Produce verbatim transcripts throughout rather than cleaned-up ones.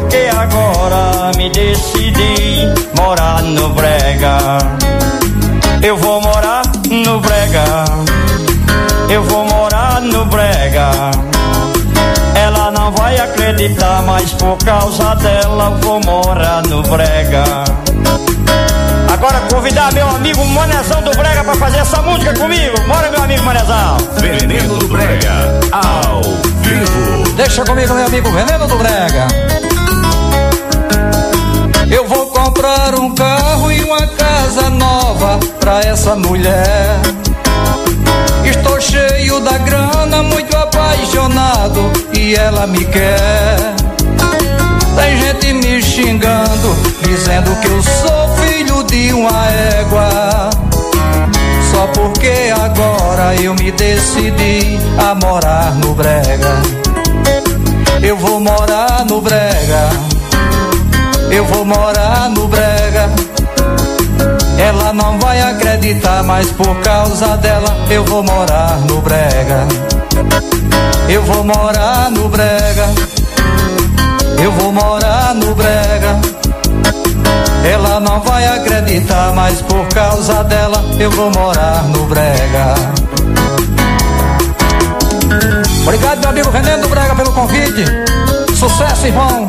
porque agora me decidi morar no brega. Eu vou morar no brega. Eu vou morar no brega. Ela não vai acreditar, mas por causa dela eu vou morar no brega. Agora convidar meu amigo Manezão do Brega pra fazer essa música comigo. Bora, meu amigo Manezão. Veneno do Brega, ao vivo. Deixa comigo, meu amigo Veneno do Brega. Eu vou comprar um carro e uma casa nova pra essa mulher. Estou cheio da grana, muito apaixonado e ela me quer. Tem gente me xingando, dizendo que eu sou filho de uma égua. Só porque agora eu me decidi a morar no brega. Eu vou morar no brega. Eu vou morar no brega. Ela não vai acreditar, mas por causa dela eu vou morar no brega. Eu vou morar no brega. Eu vou morar no brega. Ela não vai acreditar, mas por causa dela eu vou morar no brega. Obrigado, meu amigo Veneno do Brega, pelo convite. Sucesso, irmão.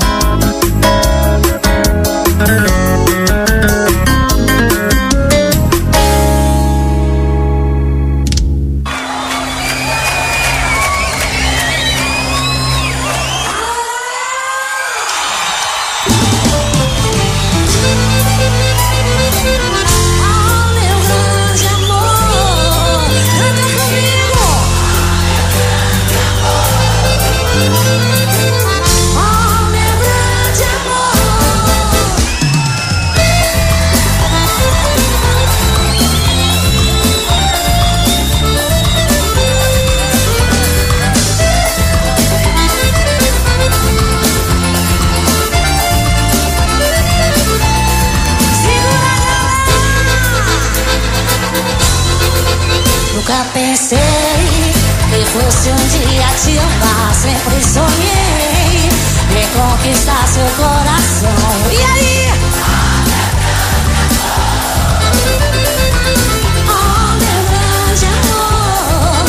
Nunca pensei que fosse um dia te amar. Sempre sonhei em conquistar seu coração. E aí? Oh, meu grande amor,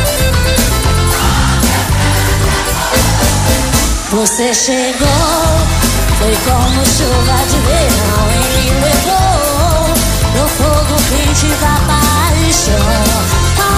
você chegou, foi como chuva de verão e me levou no fogo quente da paixão.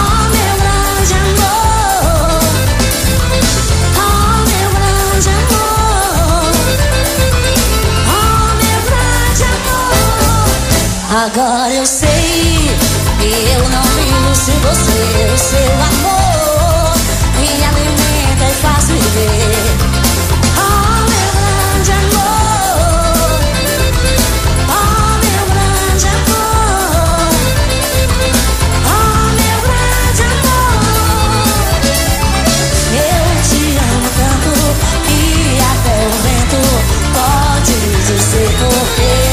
Agora eu sei que eu não vivo sem você. O seu amor me alimenta e faz viver. Oh, meu grande amor, oh, meu grande amor, oh, meu grande amor. Eu te amo tanto que até o vento pode dizer porque.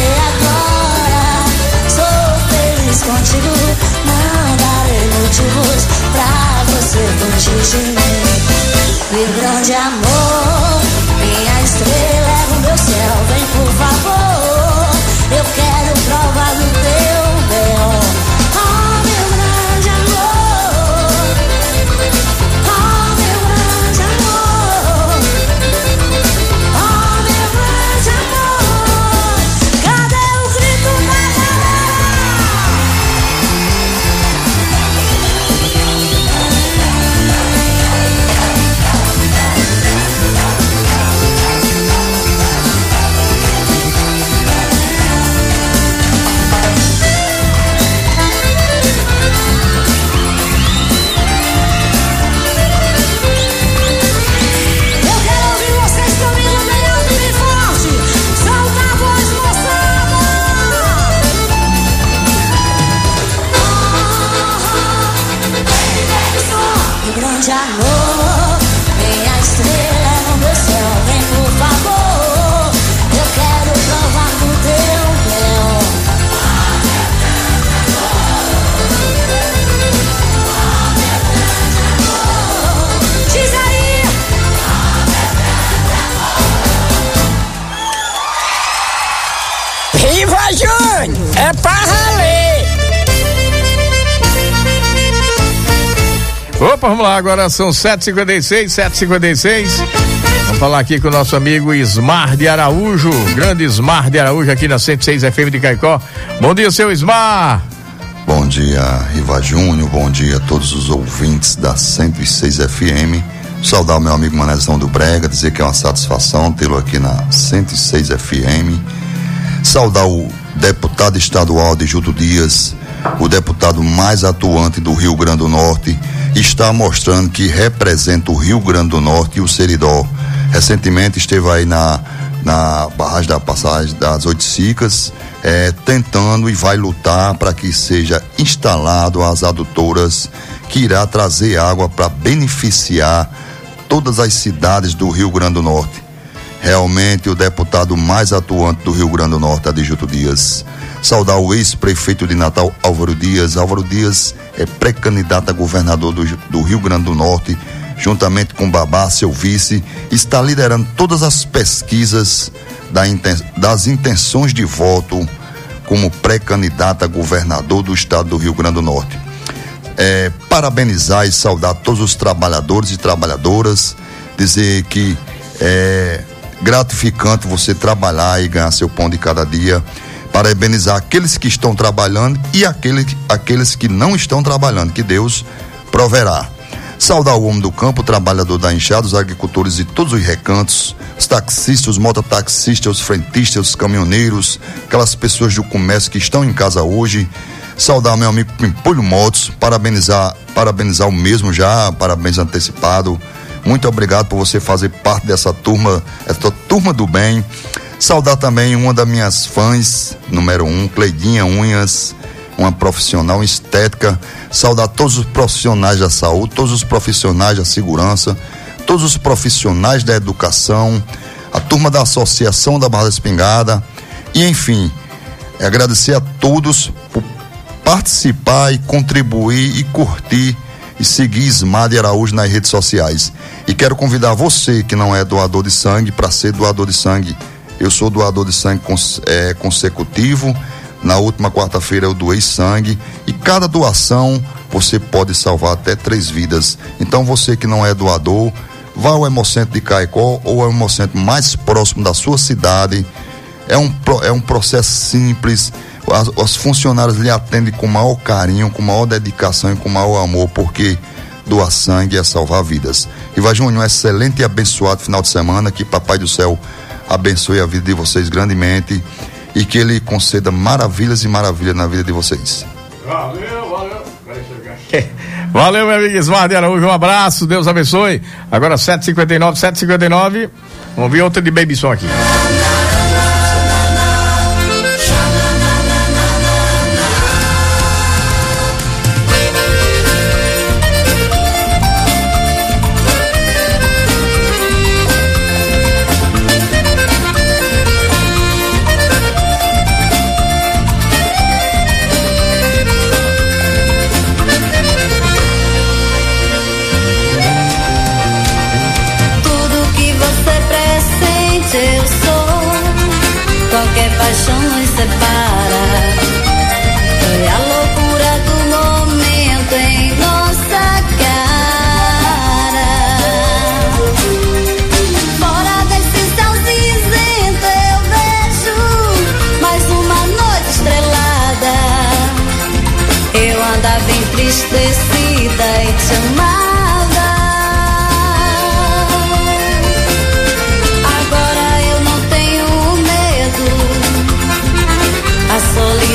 Contigo não darei motivos pra você fugir de mim. Meu grande amor, minha estrela é o meu céu. Vem por favor, eu quero prova do teu bem. Oh, meu grande amor, oh, meu grande amor, oh, meu grande amor. Cadê o grito da galera? Riva Júnior, é pra valer. Opa, vamos lá, agora são sete e cinquenta e seis, sete e cinquenta e seis. Vamos falar aqui com o nosso amigo Ismar de Araújo, grande Ismar de Araújo aqui na cento e seis F M de Caicó. Bom dia, seu Ismar. Bom dia, Riva Júnior, bom dia a todos os ouvintes da cento e seis F M. Saudar o meu amigo Manezão do Brega, dizer que é uma satisfação tê-lo aqui na cento e seis F M. Saudar o deputado estadual Adilto Dias, o deputado mais atuante do Rio Grande do Norte, está mostrando que representa o Rio Grande do Norte e o Seridó. Recentemente esteve aí na, na barragem da passagem das Oito Cicas, é, tentando e vai lutar para que seja instalado as adutoras que irá trazer água para beneficiar todas as cidades do Rio Grande do Norte. Realmente o deputado mais atuante do Rio Grande do Norte, Adilto Dias. Saudar o ex-prefeito de Natal, Álvaro Dias. Álvaro Dias é pré-candidato a governador do, do Rio Grande do Norte, juntamente com Babá, seu vice, está liderando todas as pesquisas da, das intenções de voto como pré-candidato a governador do estado do Rio Grande do Norte. É, parabenizar e saudar todos os trabalhadores e trabalhadoras, dizer que é gratificante você trabalhar e ganhar seu pão de cada dia. Parabenizar aqueles que estão trabalhando e aqueles, aqueles que não estão trabalhando, que Deus proverá. Saudar o homem do campo, o trabalhador da enxada, os agricultores de todos os recantos, os taxistas, os mototaxistas, os frentistas, os caminhoneiros, aquelas pessoas do comércio que estão em casa hoje. Saudar meu amigo Pimpolho Motos, parabenizar, parabenizar o mesmo já, parabéns antecipado. Muito obrigado por você fazer parte dessa turma, essa turma do bem. Saudar também uma das minhas fãs, número um, Cleidinha Unhas, uma profissional em estética. Saudar todos os profissionais da saúde, todos os profissionais da segurança, todos os profissionais da educação, a turma da Associação da Barra da Espingarda, e enfim, agradecer a todos por participar e contribuir e curtir e seguir Ismar de Araújo nas redes sociais. E quero convidar você que não é doador de sangue para ser doador de sangue. Eu sou doador de sangue cons, é, consecutivo. Na última quarta-feira eu doei sangue e cada doação você pode salvar até três vidas. Então você que não é doador, vá ao Hemocentro de Caicó ou ao Hemocentro mais próximo da sua cidade. É um, é um processo simples. As, os funcionários lhe atendem com maior carinho, com maior dedicação e com maior amor, porque doar sangue é salvar vidas. Riva Júnior, um excelente e abençoado final de semana, que Papai do Céu abençoe a vida de vocês grandemente e que Ele conceda maravilhas e maravilhas na vida de vocês. Valeu, valeu. Valeu, meu amigo Ismar de Araújo, um abraço, Deus abençoe. Agora sete e cinquenta e nove, sete e cinquenta e nove, vamos ver outra de Baby Som aqui. Paixão nos separa. Foi a loucura do momento em nossa cara. Fora desse céu cinzento eu vejo mais uma noite estrelada. Eu andava entristecida e te amava. Agora eu não tenho medo. A solidão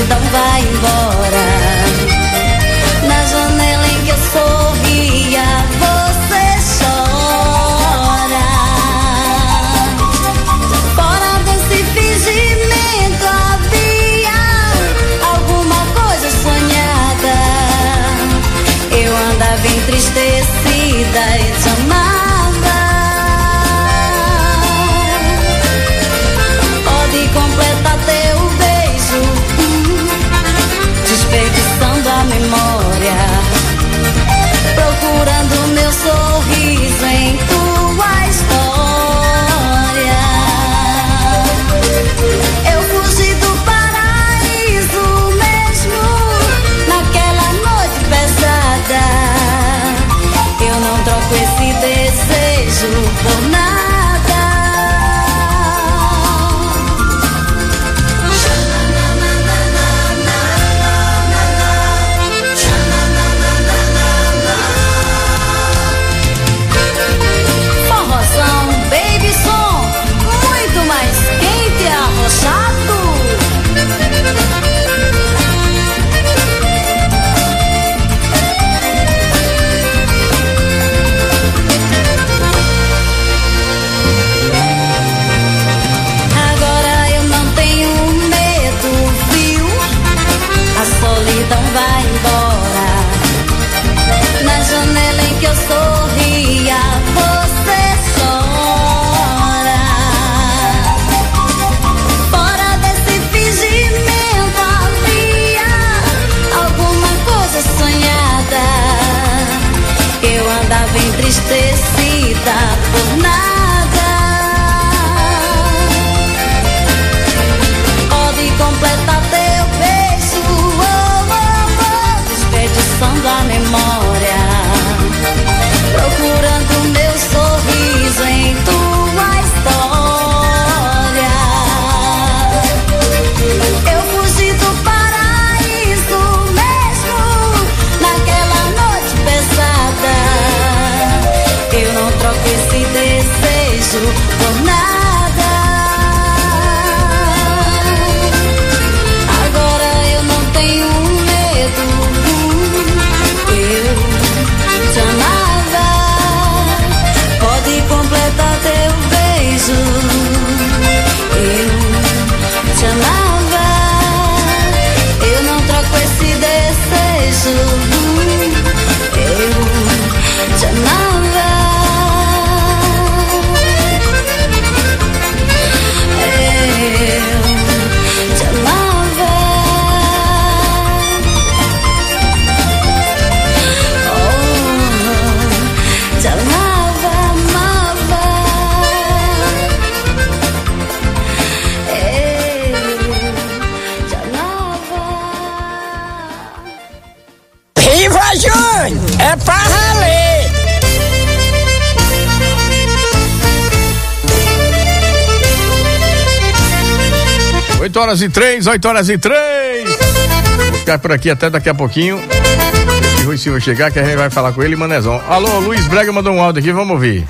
oito horas e três, oito horas e três. Vou ficar por aqui até daqui a pouquinho. Se o Rui Silva chegar, que a gente vai falar com ele e Manezão. Alô, Luiz Brega mandou um áudio aqui, vamos ouvir.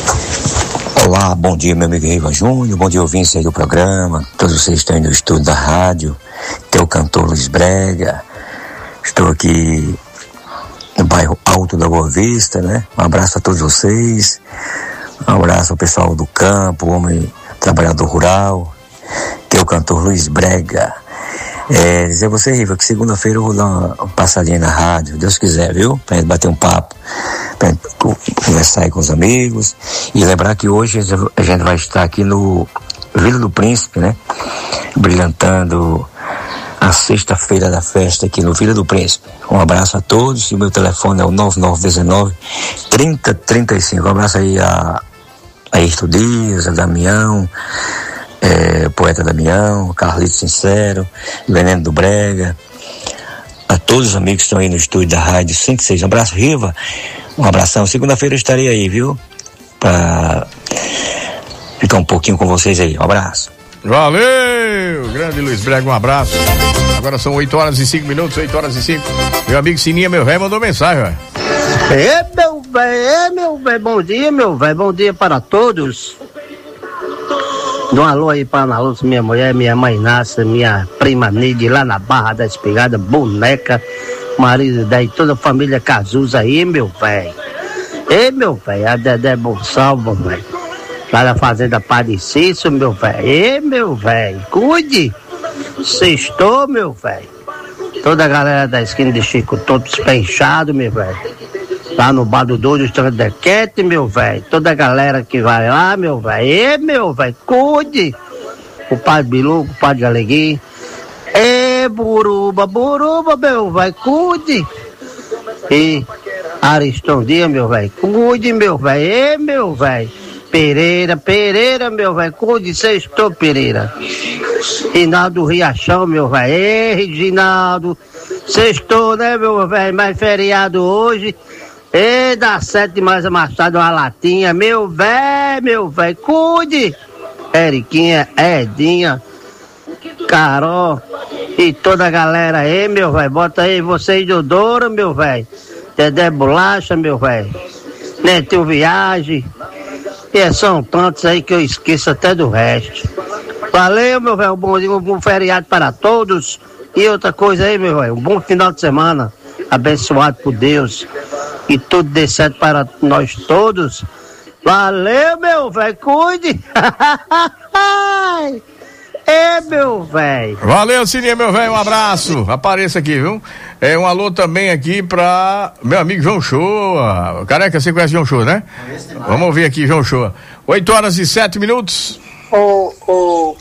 Olá, bom dia, meu amigo Riva Júnior, bom dia, ouvintes aí do programa, todos vocês estão aí no estúdio da rádio, que é o cantor Luiz Brega. Estou aqui no bairro Alto da Boa Vista, né? Um abraço a todos vocês, um abraço ao pessoal do campo, homem trabalhador rural, que é o cantor Luiz Brega. É, dizer a você, Riva, que segunda-feira eu vou dar uma, uma passadinha na rádio, Deus quiser, viu? Pra gente bater um papo, pra gente conversar aí com os amigos. E lembrar que hoje a gente vai estar aqui no Vila do Príncipe, né? Brilhantando a sexta-feira da festa aqui no Vila do Príncipe. Um abraço a todos, e o meu telefone é o nove nove um nove, trinta, trinta e cinco. Um abraço aí a, a Ayrton Dias, a Damião, É, Poeta Damião, Carlito Sincero, Veneno do Brega, a todos os amigos que estão aí no estúdio da Rádio cento e seis. Um abraço, Riva, um abração. Segunda-feira eu estarei aí, viu? Pra ficar um pouquinho com vocês aí. Um abraço. Valeu! Grande Luiz Brega, um abraço. Agora são oito horas e cinco minutos, oito horas e cinco. Meu amigo Sininha, meu velho, mandou mensagem, velho. É, meu velho, é, meu velho, bom dia, meu velho, bom dia para todos. Dá um alô aí para Ana Lúcia, minha mulher, minha mãe Inácia, minha prima Nide, lá na Barra da Espigada, boneca, marido daí, toda a família Cazuza aí, meu velho. Ei, meu velho, a Dedé Bonsalvo, velho, lá da Fazenda Padre Cício, meu velho. Ei, meu velho, cuide. Sextou, meu velho. Toda a galera da esquina de Chico, todos penchados, meu velho. Lá no Bar do Doido, Estrandequete, meu velho. Toda a galera que vai lá, meu velho. Ê, meu velho, cuide. O Padre Bilu, o Padre Alegui. Ê, Buruba, Buruba, meu velho, cuide. E Ariston Dias, meu velho, cuide, meu velho. Ê, meu velho. Pereira, Pereira, meu velho, cuide, sextou, Pereira. Rinaldo Riachão, meu velho. Ê, Reginaldo. Sextou, né, meu velho? Mais feriado hoje. Ei, dá sete mais amassado uma latinha, meu velho, meu velho, cuide. Eriquinha, Edinha, Carol e toda a galera aí, meu velho, bota aí vocês do Douro, meu velho. Dedé Bolacha, meu velho. Netinho Viagem. E são tantos aí que eu esqueço até do resto. Valeu, meu velho, um bom dia, um bom feriado para todos. E outra coisa aí, meu velho, um bom final de semana, abençoado por Deus. E tudo dê certo para nós todos. Valeu, meu velho, cuide. É, meu velho. Valeu, Sininha, meu velho, um abraço. Apareça aqui, viu? É um alô também aqui pra meu amigo João Shoa. Careca, você conhece João Shoa, né? Vamos ouvir aqui, João Shoa. oito horas e sete minutos. Ô, ô.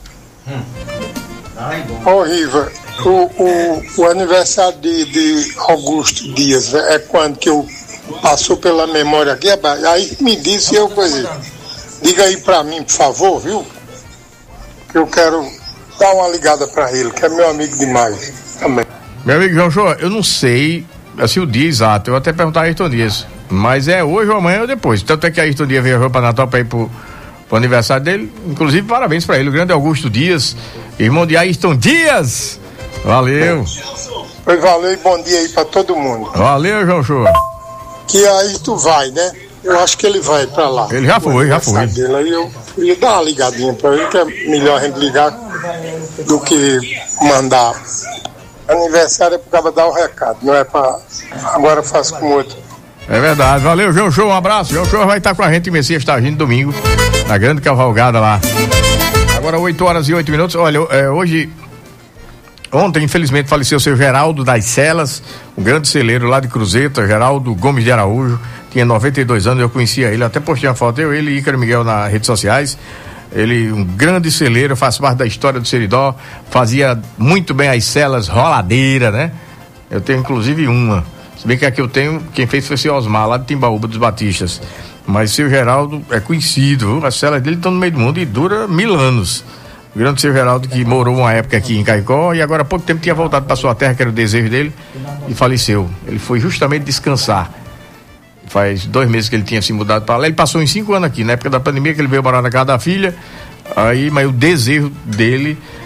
Ô, Riva, o, o, o aniversário de, de Augusto Dias é quando que eu passou pela memória aqui, aí me disse eu coisa. Diga aí pra mim, por favor, viu? Que eu quero dar uma ligada pra ele, que é meu amigo demais também. Meu amigo João Shoa, eu não sei assim o dia exato, eu vou até perguntar a Ayrton Dias, mas é hoje ou amanhã ou depois. Tanto é que a Ayrton Dias viajou pra Natal pra ir pro, pro aniversário dele, inclusive parabéns pra ele, o grande Augusto Dias, irmão de Ayrton Dias. Valeu. Pois valeu e bom dia aí pra todo mundo. Valeu, João Shoa. Que aí tu vai, né? Eu acho que ele vai pra lá. Ele já foi, já foi. Dele. Aí eu ia dar uma ligadinha pra ele, que é melhor a gente ligar do que mandar. Aniversário é pra dar o recado, não é pra agora faço com outro. É verdade, valeu, João Shoa, um abraço. João Shoa vai estar com a gente em Messias Targino domingo, na grande cavalgada lá. Agora oito horas e oito minutos, olha, é, hoje... Ontem, infelizmente, faleceu o seu Geraldo das Celas, um grande celeiro lá de Cruzeta, Geraldo Gomes de Araújo, tinha noventa e dois anos, eu conhecia ele, até postei uma foto, eu, ele e Ícaro Miguel nas redes sociais. Ele, um grande celeiro, faz parte da história do Seridó, fazia muito bem as celas roladeiras, né? Eu tenho inclusive uma, se bem que a que eu tenho, quem fez foi o seu Osmar, lá de Timbaúba dos Batistas. Mas o seu Geraldo é conhecido, viu? As celas dele estão no meio do mundo e dura mil anos. O grande seu Geraldo, que morou uma época aqui em Caicó e agora há pouco tempo tinha voltado para sua terra, que era o desejo dele, e faleceu. Ele foi justamente descansar. Faz dois meses que ele tinha se mudado para lá. Ele passou em cinco anos aqui, na época da pandemia, que ele veio morar na casa da filha. Aí, mas o desejo dele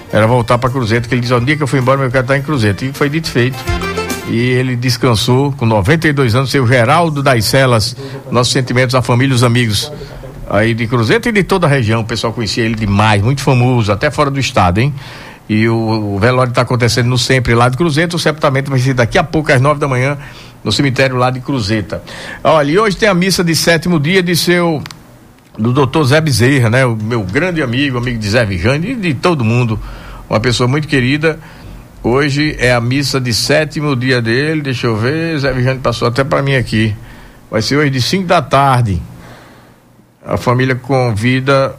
era voltar para Cruzeiro, que ele disse, um dia que eu fui embora, meu cara tá em Cruzeiro, e foi dito e feito. E ele descansou com noventa e dois anos, seu Geraldo das Celas. Nossos sentimentos à família e os amigos aí de Cruzeiro e de toda a região. O pessoal conhecia ele demais, muito famoso, até fora do estado, hein? E o, o velório está acontecendo no Sempre lá de Cruzeiro. O sepultamento vai ser daqui a pouco, às nove da manhã, no cemitério lá de Cruzeta. Olha, e hoje tem a missa de sétimo dia de seu, do doutor Zé Bezerra, né? O meu grande amigo, amigo de Zé Vijane e de todo mundo, uma pessoa muito querida. Hoje é a missa de sétimo dia dele, deixa eu ver, Zé Vijane passou até para mim aqui. Vai ser hoje de cinco da tarde. A família convida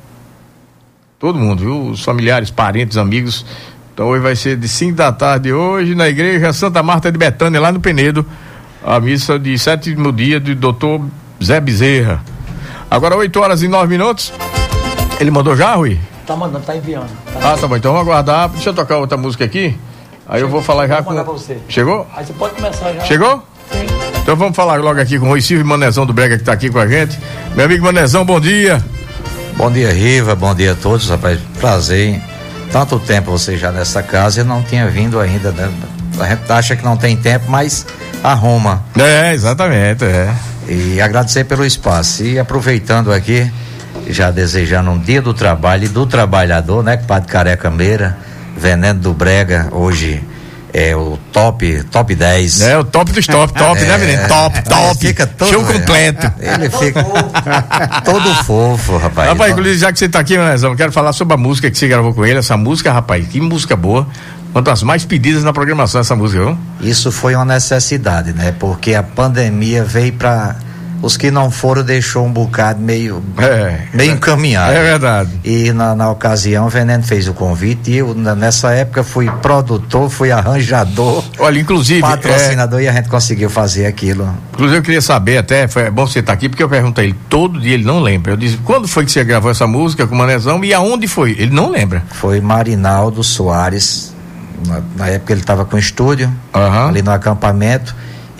todo mundo, viu? Os familiares, parentes, amigos. Então hoje vai ser de cinco da tarde hoje na igreja Santa Marta de Betânia, lá no Penedo, a missa de sétimo dia do doutor Zé Bezerra. Agora oito horas e nove minutos. Ele mandou já, Rui? Tá mandando, tá enviando. Tá ah, tá bom, então vamos aguardar. Deixa eu tocar outra música aqui. Aí Chegou. Eu vou falar já vou com... Pra você. Chegou? Aí você pode começar já. Chegou? Sim. Então vamos falar logo aqui com o Rui Silvio Manezão do Brega, que tá aqui com a gente. Meu amigo Manezão, bom dia. Bom dia, Riva, bom dia a todos, rapaz, prazer, hein? Tanto tempo você já nessa casa e não tinha vindo ainda, né? A gente acha que não tem tempo, mas arruma. É, exatamente, é. E agradecer pelo espaço e aproveitando aqui, já desejando um dia do trabalho e do trabalhador, né? Padre Careca Meira, Veneno do Brega, hoje é o top, top dez. É, o top dos top, top, é, né, menino? Top, top. Fica todo, show completo. Ele fica todo fofo, rapaz. Rapaz, inclusive, já que você tá aqui, Manezão, quero falar sobre a música que você gravou com ele, essa música, rapaz, que música boa. Uma das mais pedidas na programação, essa música, viu? Isso foi uma necessidade, né? Porque a pandemia veio pra... Os que não foram deixou um bocado meio, é, meio encaminhado. É verdade. E na, na ocasião o Veneno fez o convite e eu na, nessa época fui produtor, fui arranjador. Olha, inclusive patrocinador é... e a gente conseguiu fazer aquilo. Inclusive eu queria saber até, foi bom você estar aqui, porque eu perguntei a ele, todo dia ele não lembra. Eu disse, quando foi que você gravou essa música com o Manezão e aonde foi? Ele não lembra. Foi Marinaldo Soares, na, na época ele estava com o estúdio, uhum. ali no acampamento,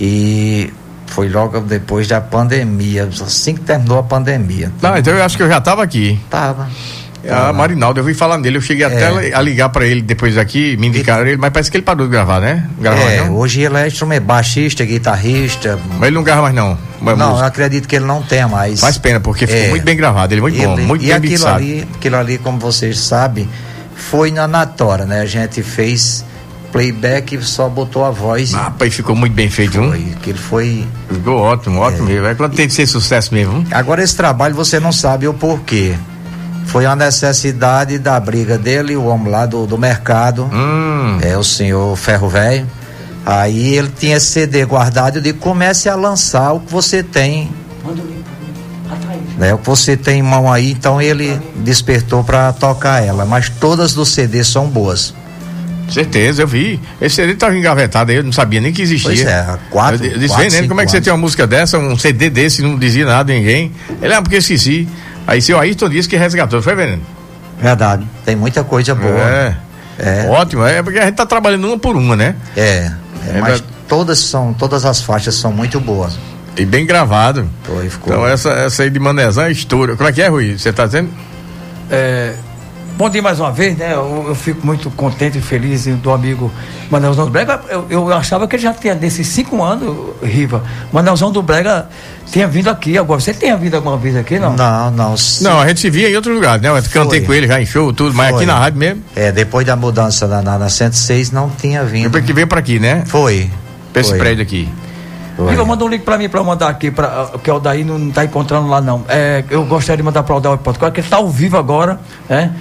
e foi logo depois da pandemia, assim que terminou a pandemia. Não, então eu acho que eu já estava aqui. Tava. Ah, Marinaldo, eu vi falar dele, eu cheguei é. até a ligar pra ele depois aqui, me indicaram ele, mas parece que ele parou de gravar, né? Gravar, é, não? Hoje ele é instrumento, baixista, guitarrista. Mas ele não grava mais não? Não, música. Eu acredito que ele não tenha mais. Faz pena, porque ficou é. muito bem gravado, ele é muito ele, bom, muito e bem aquilo mixado. ali, aquilo ali, como vocês sabem, foi na Natora, né? A gente fez playback e só botou a voz. Ah, pai, ficou muito bem feito, foi, hein? Aquilo foi... Ficou ótimo, ótimo é. mesmo. É quando tem que ser sucesso mesmo. Hein? Agora esse trabalho você não sabe o porquê. Foi uma necessidade da briga dele, o homem lá do, do mercado, hum. é o senhor Ferro Velho. Aí ele tinha esse C D guardado, eu digo, comece a lançar o que você tem. Manda o link pra mim. Né, o que você tem em mão aí, então ele despertou para tocar ela, mas todas do C D são boas. Certeza, eu vi. Esse C D estava engavetado aí, eu não sabia nem que existia. Pois é, quatro. Eu disse, vem, como é que você tem uma música dessa, um C D desse, não dizia nada a ninguém? Ele, ah, porque eu esqueci. Aí seu Ayrton disse que resgatou, foi, Veneno? Verdade, tem muita coisa boa. É, é. Ótimo, é porque a gente tá trabalhando uma por uma, né? É, é, é mas pra... todas são, todas as faixas são muito boas. E bem gravado. Foi, ficou. Então essa, essa aí de Manezão é estoura. Como é que é, Rui? Você tá dizendo? É... Bom dia mais uma vez, né? Eu, eu fico muito contente e feliz do amigo Manelzão do Brega. Eu, eu achava que ele já tinha, desses cinco anos, Riva, Manelzão do Brega tinha vindo aqui agora. Você tinha vindo alguma vez aqui, não? Não, não. Não, a gente se via em outro lugar, né? Eu cantei com ele já em show, tudo, mas Foi. aqui na rádio mesmo. É, depois da mudança na, na, na cento e seis não tinha vindo. Depois que veio pra aqui, né? Foi. Pra esse prédio aqui. Riva, manda um link pra mim pra eu mandar aqui, pra, que o Aldair não tá encontrando lá, não. É, eu gostaria de mandar pra o Aldair Portugal, que ele tá ao vivo agora, né?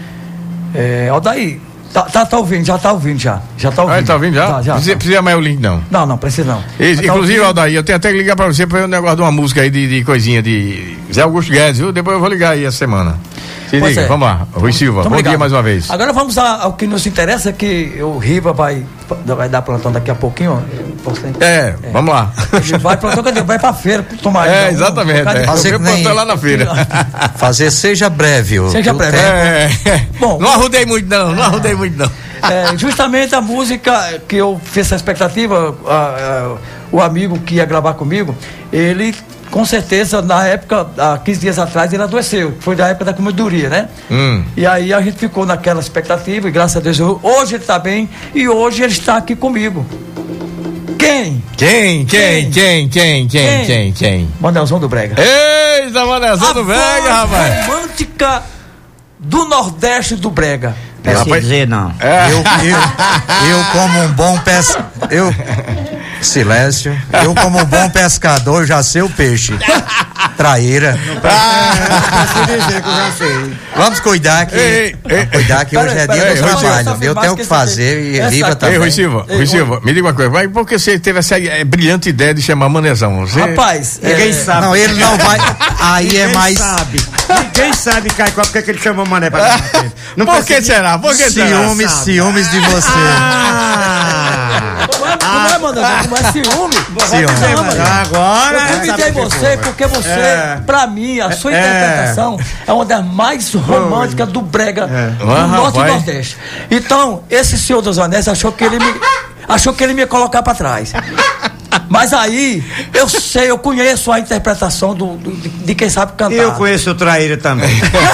É, Aldair, tá, tá, tá ouvindo, já tá ouvindo já. Já tá ouvindo. Ah, ele tá ouvindo já? Tá, já precisa, tá. precisa mais o link, não? Não, não, precisa não. E, inclusive, tá Aldair, eu tenho até que ligar pra você pra um negócio de uma música aí de, de coisinha de Zé Augusto Guedes, viu? Depois eu vou ligar aí essa semana. Se liga, é. vamos lá. Rui Silva, Tamo bom ligado. dia mais uma vez. Agora vamos ao que nos interessa, que o Riva vai, vai dar plantão daqui a pouquinho. É, é, vamos lá. Ele vai plantão, cadê? Vai pra feira tomar. É, então, exatamente. Um, um é. Fazer plantão lá na feira. Fazer seja breve. Ó. Seja breve. É. Bom, não arrudei muito não, não arrudei muito não. É, justamente a música que eu fiz essa expectativa, a, a, o amigo que ia gravar comigo, ele com certeza, na época, há quinze dias atrás, ele adoeceu. Foi da época da comedoria, né? Hum. E aí a gente ficou naquela expectativa, e graças a Deus, hoje ele está bem, e hoje ele está aqui comigo. Quem? Quem, quem, quem, quem, quem, quem, quem? Manelzão do Brega. Eita, Manelzão do Brega, rapaz. Romântica do Nordeste do Brega. Não quer dizer, não. É. Eu, eu, eu, como um bom pescador. Eu. Silêncio. Eu, como um bom pescador, já sei o peixe. Traíra. Vamos cuidar que. Ei, ei, vamos cuidar que hoje é dia do trabalho. Eu tenho o que fazer e Riva também. Ei, Rui Silva, Rui Silva, me diga uma coisa. Mas por que você teve essa é, brilhante ideia de chamar Manezão? Você... Rapaz, ninguém é... sabe. Não, ele não vai. Aí ninguém é mais. Sabe. Ninguém sabe, Caicó, por que ele chamou Mané pra não Por que será? Por que ciúmes, será? Ciúmes de você. Ah. Não é, Manezão, não é ciúme. Ciúme. Agora. Eu convidei você porque você, é. pra mim, a sua é. interpretação é uma das mais românticas do Brega é. do ah, Norte vai. e Nordeste. Então, esse senhor dos Anéis achou que ele me, achou que ele me ia colocar pra trás. Mas aí, eu sei, eu conheço a interpretação do, do, de, de quem sabe cantar. Eu conheço o Traíra também.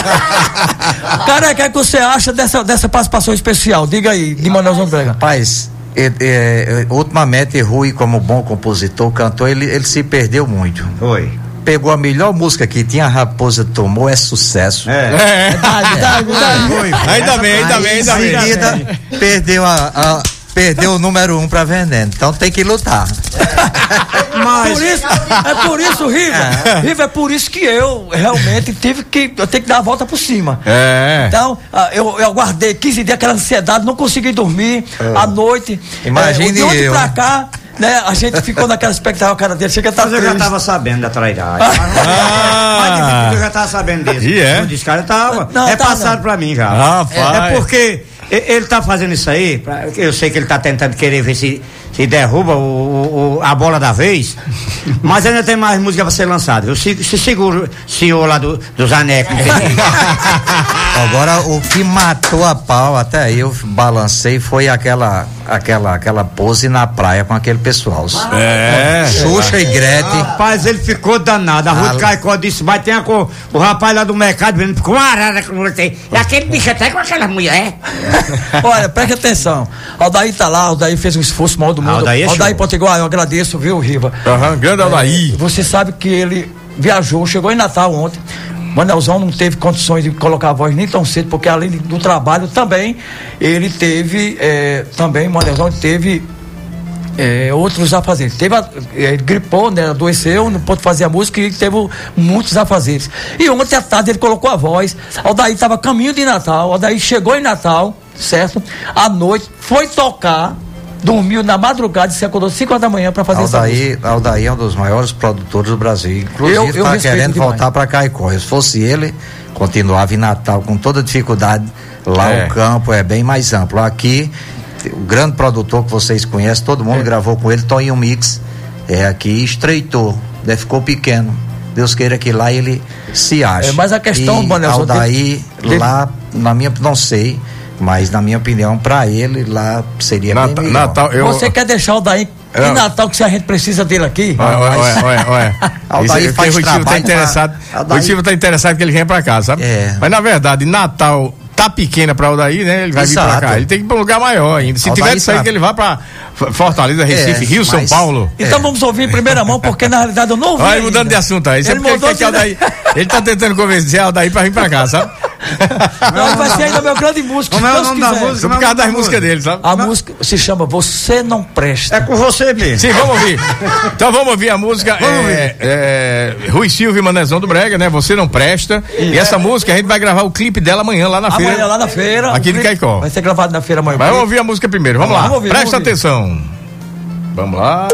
Cara, o que é que você acha dessa, dessa participação especial? Diga aí, de Manelzão do Brega. Rapaz, é, é, ultimamente Rui, como bom compositor, cantor, ele, ele se perdeu muito. Foi. Pegou a melhor música que tinha, a Raposa Tomou, é sucesso. É. é. Verdade, verdade, verdade. Ainda bem, ainda bem, ainda bem. Em seguida, perdeu a, a perdeu o número um pra Veneno. Então tem que lutar. Mas... Por isso, é por isso, Riva. É. Riva, é por isso que eu realmente tive que. Eu tenho que dar a volta por cima. É. Então, eu, eu aguardei quinze dias, aquela ansiedade, não consegui dormir é. à noite. Imagine é, de ontem eu. pra cá. Né? A gente ficou naquela expectativa, cara dele. Chega a estar Mas eu já estava sabendo da trairagem. Ah. Eu já estava sabendo disso. E é? Eu disse, cara, eu tava. Não, é tá, passado não. pra mim já. Ah, é, é porque ele tá fazendo isso aí. Eu sei que ele tá tentando querer ver se, se derruba o, o, a bola da vez. Mas ainda tem mais música pra ser lançada. Eu se, se seguro o senhor lá do, dos anecos. Agora, o que matou a pau, até eu balancei, foi aquela, aquela, aquela pose na praia com aquele pessoal. É. Xuxa e Grete. Rapaz, ele ficou danado. A Ruth Caicó disse, mas tem a cor. O rapaz lá do mercado vendo, ficou uma arara com você. E aquele bicho até com aquela mulher. Olha, preste atenção. Aldair tá lá, Aldair fez um esforço maior do mundo. Aldair, é Aldair Potiguar, eu agradeço, viu, Riva? Aham, uhum, grande Aldair. É, você sabe que ele viajou, chegou em Natal ontem. Manelzão não teve condições de colocar a voz nem tão cedo, porque além do trabalho também, ele teve, é, também, Manelzão teve é, outros afazeres. Teve, a, ele gripou, né, adoeceu, não pôde fazer a música e teve muitos afazeres. E ontem à tarde ele colocou a voz, Aldair estava caminho de Natal, Aldair chegou em Natal, certo? À noite, foi tocar, dormiu na madrugada e se acordou cinco horas da manhã para fazer Aldair, essa música. Aldair é um dos maiores produtores do Brasil. Inclusive está querendo demais. voltar para Caicó. Se fosse ele, continuava em Natal com toda dificuldade. Lá é. O campo é bem mais amplo. Aqui, o grande produtor que vocês conhecem, todo mundo é. gravou com ele, Toninho Mix. É aqui, estreitou, daí ficou pequeno. Deus queira que lá ele se ache. É, mas a questão, e Manelzão, Aldair, dele... lá, na minha, não sei. Mas na minha opinião, para ele lá seria Natal, bem Natal, eu... Você quer deixar o Daí em Natal, que se a gente precisa dele aqui? Olha, olha, olha, olha. Aldair faz trabalho. Tá interessado, o Silvio tá interessado que ele venha para cá, sabe? É. Mas na verdade, Natal tá pequena para o Aldair, né? Ele vai Exato. vir para cá. Ele tem que ir para um lugar maior ainda. Se Aldair tiver de sair, que ele vá para Fortaleza, Recife, é, Rio, mas... São Paulo. Então é. vamos ouvir em primeira mão, porque na realidade eu não ouvi. Olha, mudando de assunto aí. Ele, ele, que Aldair, ele tá tentando convencer o Aldair para vir para cá, sabe? Não, ele vai ser ainda meu grande músico. Como é o nome da música? Por causa das músicas dele, sabe? A não. música se chama Você Não Presta. É com você mesmo. Sim, vamos ouvir. Então vamos ouvir a música. Vamos é, ouvir. É, Rui Silva e Manezão do Brega, né? Você Não Presta. E, e essa é. música a gente vai gravar o clipe dela amanhã lá na amanhã, feira. Amanhã lá na feira. Aqui de Caicó. Vai ser gravado na feira amanhã. Mas vamos ouvir a música primeiro. Vamos, vamos lá. Vamos ouvir, Presta vamos atenção. Vamos lá.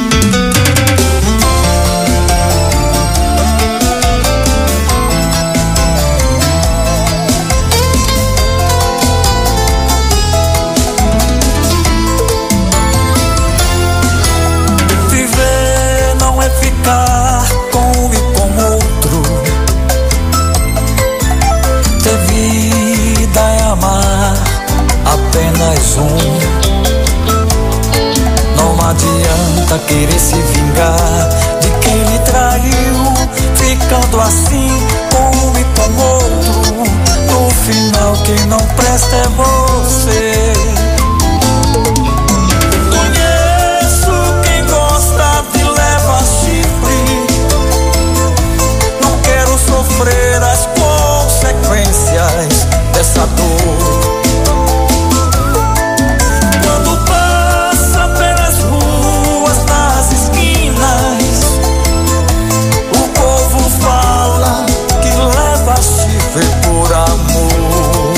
Viver não é ficar com um e com outro. Ter vida é amar apenas um. Não adianta querer se vingar de quem lhe traiu. ficando assim, com um e com outro. No final quem não presta é você. Conheço quem gosta de levar chifre. Não quero sofrer as consequências dessa dor. Quando passa pelas ruas, nas esquinas, o povo fala que leva chifre por amor.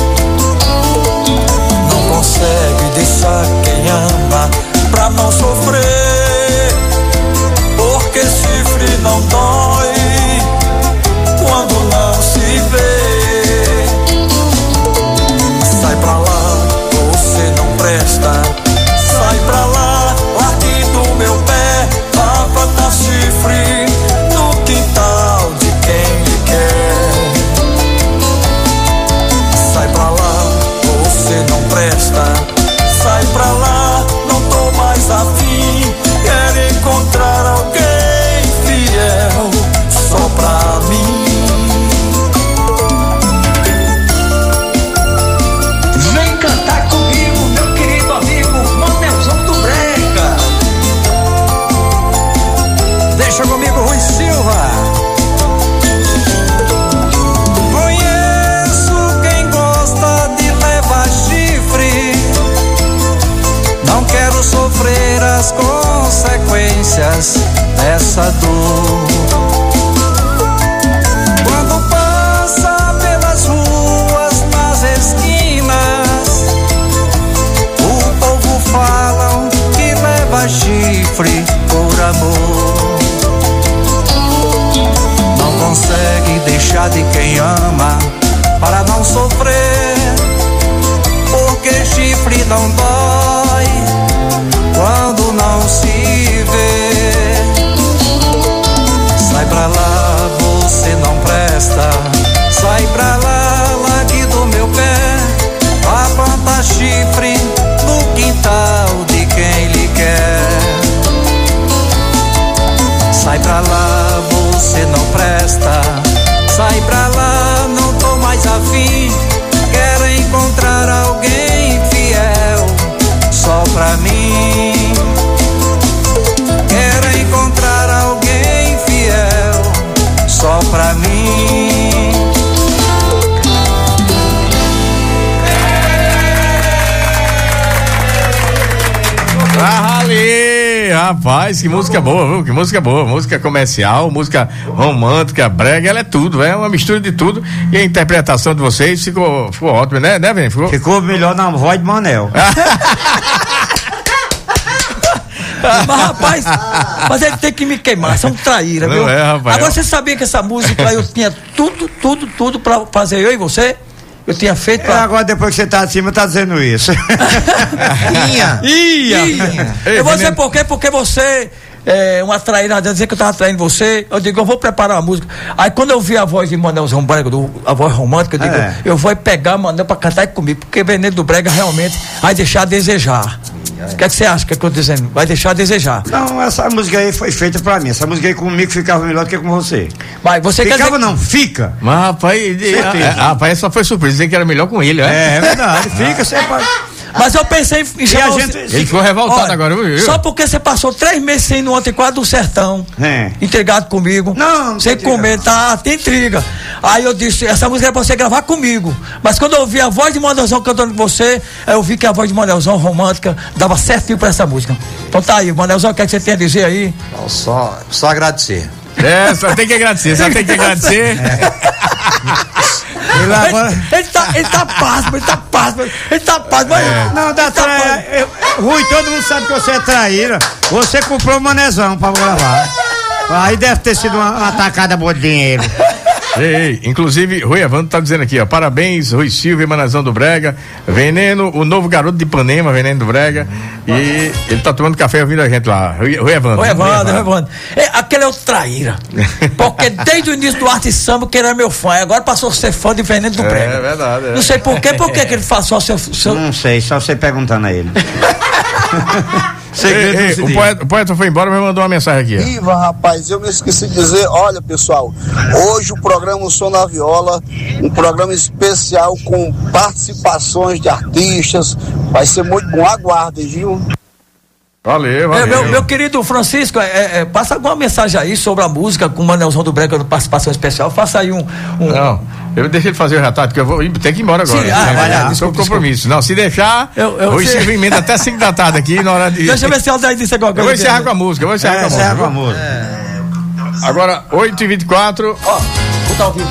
Não consegue deixar quem ama pra não sofrer, porque chifre não dói quando não se vê. Sai pra lá, você não presta. Sai pra lá, largue do meu pé. Vá plantar chifre no quintal de quem lhe quer. Sai pra lá, você não presta. Sai pra lá, não tô mais afim. Quero encontrar alguém fiel só pra mim. Vem cantar comigo, meu querido amigo Manelzão do Brega. Deixa comigo, Rui Silva. Conheço quem gosta de levar chifre. Não quero sofrer as consequências dessa dor. Quando passa pelas ruas, nas esquinas, o povo fala que leva chifre por amor. Não consegue deixar de quem ama para não sofrer, porque chifre não dói quando não se vê. Sai pra lá, você não presta. Sai pra lá, largue do meu pé. Vá plantar chifre no quintal de quem lhe quer. Sai pra lá, você não presta. Sai pra lá, não tô mais afim. Quero encontrar alguém fiel só pra mim. Quero encontrar alguém fiel só pra mim. Ah, ali, rapaz, que música boa, viu? Que música boa, música comercial, música romântica, brega, ela é tudo, é uma mistura de tudo. E a interpretação de vocês ficou, ficou ótima, né, né, Vini? Ficou... ficou melhor na voz de Manel. Mas rapaz, mas ele tem que me queimar, você é um traíra, Não viu? é, rapaz. Agora você sabia que essa música eu tinha tudo, tudo, tudo pra fazer eu e você? Eu tinha feito pra... É, agora depois que você tá acima, tá dizendo isso. Ia! Ia! Ia. Eu vou dizer por quê? Porque você é uma traíra, dizer que eu tava traindo você. Eu digo, eu vou preparar uma música. Aí quando eu vi a voz de Manelzão Brega, do, a voz romântica, eu digo, É. eu vou pegar Manel pra cantar comigo, porque Veneno do Brega realmente vai deixar a desejar. O que é que você acha que eu tô dizendo? Vai deixar a desejar. Não, essa música aí foi feita pra mim. Essa música aí comigo ficava melhor do que com você. Mas você ficava quer dizer... não, fica. Mas, rapaz, Certeza. é, rapaz, só foi surpresa dizer que era melhor com ele, né? É, é verdade, fica, você pode... Mas eu pensei em chamar a você- gente- Ele ficou revoltado Olha, agora, viu? Só porque você passou três meses sem ir no Antiquário do Sertão, É. entregado comigo, Não, não sem tem comer, tá, tem intriga. Aí eu disse, essa música é pra você gravar comigo. Mas quando eu ouvi a voz de Manelzão cantando com você, eu vi que a voz de Manelzão romântica dava certinho pra essa música. Então tá aí, Manelzão, o que é que você tem a dizer aí? Não, só, só agradecer. É, só tem que agradecer, só tem que agradecer. Ele agora... Ele, ele tá, ele tá pasmo, ele tá pasmo, ele tá pasmo. É. Não, dá Ele tá tra... pasmo. eu- Rui, todo mundo sabe que você é traíra. Você comprou o manezão pra gravar. Aí deve ter sido uma, uma tacada boa de dinheiro. Ei, ei, inclusive, Rui Evandro tá dizendo aqui, ó, parabéns, Rui Silva e Manazão do Brega, Veneno, o novo garoto de Ipanema, Veneno do Brega, e ele tá tomando café ouvindo a gente lá, Rui, Rui Evandro. Ô, Evandro, Rui Evandro. É, aquele é o traíra. Porque desde o início do Arte e Samba que ele era meu fã, agora passou a ser fã de Veneno do Brega. É verdade. É. Não sei por quê, por que que ele faz só seu, seu... Não sei, só você perguntando a ele. ei, ei, o, poeta, o poeta foi embora, mas mandou uma mensagem aqui. Viva, rapaz, eu me esqueci de dizer, olha pessoal, hoje o programa O Som na Viola, um programa especial com participações de artistas, vai ser muito bom, aguardem, viu? Valeu, valeu. É, meu, meu querido Francisco, é, é, passa alguma mensagem aí sobre a música com o Manelzão do Brega, participação especial, faça aí um... um... Não, eu deixei ele fazer o retrato, porque eu vou ter que ir embora agora. Sim, ah, vai lá, desculpa, compromisso. Não, se deixar, eu, eu, o Silvio emenda até cinco da tarde aqui na hora de... Deixa eu ver se o Aldair disse agora. Eu vou encerrar com a música, eu vou encerrar é, com a música. Com a música. É. Agora, oito e vinte e quatro. Ó, vou botar ao vivo.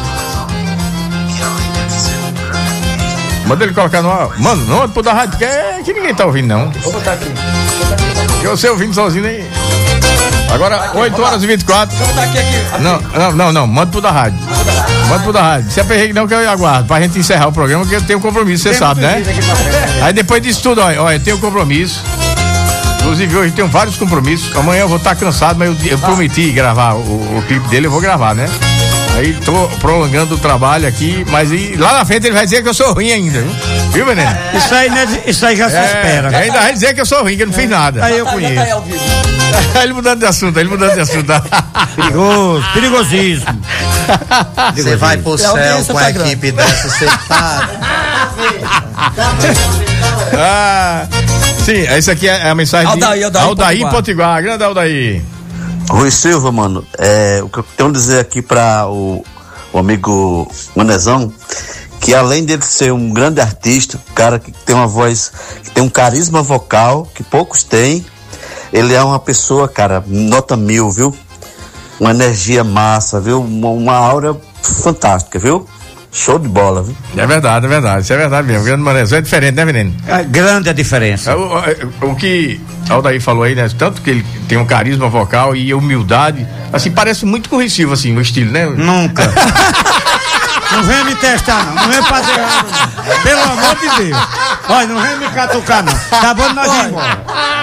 Manda ele colocar no ar. Mano, não manda pro da rádio, porque é que ninguém tá ouvindo, não. Vou botar aqui. Porque você ouvindo sozinho aí. Agora, aqui, oito horas e vinte e quatro. Vou botar aqui, aqui, aqui. Não, não, não, não. Manda pro da rádio. Manda pro da rádio. Se é perrengue não, que eu aguardo. Pra gente encerrar o programa, porque eu tenho um compromisso, você sabe, né? Aí depois disso tudo, olha, olha, eu tenho um compromisso. Inclusive, hoje tenho vários compromissos. Amanhã eu vou estar cansado, mas eu, eu prometi gravar o, o clipe dele, eu vou gravar, né? Aí tô prolongando o trabalho aqui, mas e, lá na frente ele vai dizer que eu sou ruim ainda, viu? Viu, Veneno? Isso aí, né, isso aí já se é, espera. Ainda vai dizer que eu sou ruim, que eu não fiz nada. Aí eu conheço. Ele mudando de assunto, ele mudando de assunto. Perigoso, perigosíssimo. Você vai pro céu com a equipe dessa, você tá... ah, sim, essa aqui é a mensagem Aldair, de Aldair, Aldair Potiguar. Potiguar. Grande Aldair. Rui Silva, mano, é, o que eu tenho a dizer aqui para o, o amigo Manezão, que além dele ser um grande artista, um cara que tem uma voz, que tem um carisma vocal, que poucos têm, ele é uma pessoa, cara, nota mil, viu? Uma energia massa, viu? Uma, uma aura fantástica, viu? Show de bola, viu? É verdade, é verdade, isso é verdade mesmo. O grande Manezão é diferente, né, Veneno? É grande a diferença. O, o, o que Aldair falou aí, né? Tanto que ele tem um carisma vocal e humildade, assim, parece muito com o Recife, assim, no estilo, né? Nunca. Não vem me testar, não. Não vem fazer errado, não. Pelo amor de Deus. Olha, não vem me catucar, não. Tá bom, nós vamos embora.